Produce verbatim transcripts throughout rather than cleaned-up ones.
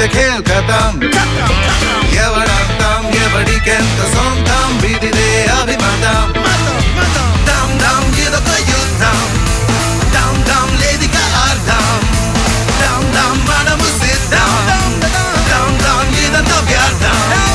ఖేల్ ఖతం ఎవడంతం ఎవడికెంత సొంతం విధిదే అభిమతం దమ్ దమ్ ఇదొక యుద్ధం దమ్ దమ్ లేదిక అర్థం దమ్ దమ్ మనము సిద్ధం దమ్ దమ్ ఇదంతా వ్యర్థం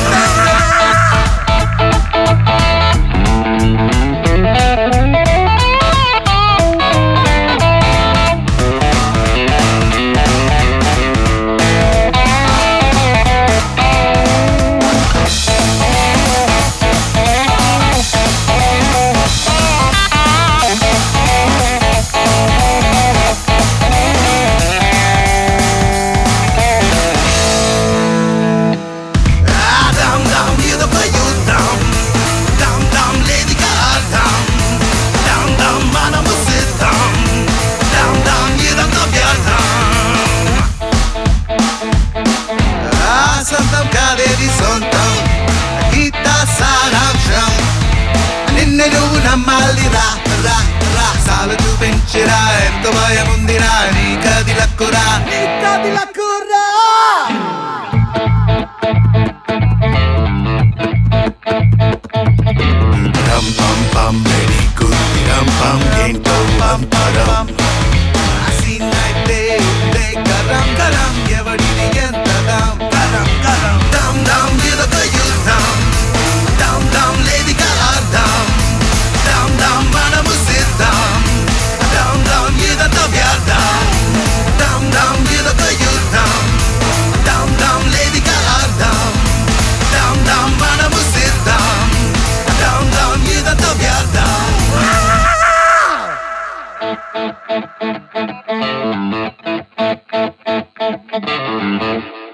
సొంతం కాదేది సొంతం గీత సారాంశం నిన్ను నువ్వు నమ్మాలి రా రా రా సాలు చూపించిరా ఎంత భయం ఉందిరా నీ కది లక్కురా నీ కది లక్కురా రం పం పం వెరీ గుడ్ రం పం ఏంటో పం పరం ఆసినైతే ఉండే గరం గరం ఎవడిది ఎంత దమ్ గరం గరం దమ్ దమ్ ఇదొక యుద్ధం దమ్ దమ్ లేదిక అర్థం దమ్ దమ్ మనము సిద్ధం దమ్ దమ్ ఇదంతా వ్యర్థం దమ్ దమ్ ఇదొక యుద్ధం దమ్ దమ్ లేదిక అర్థం దమ్ దమ్ మనము సిద్ధం దమ్ దమ్ ఇదంతా వ్యర్థం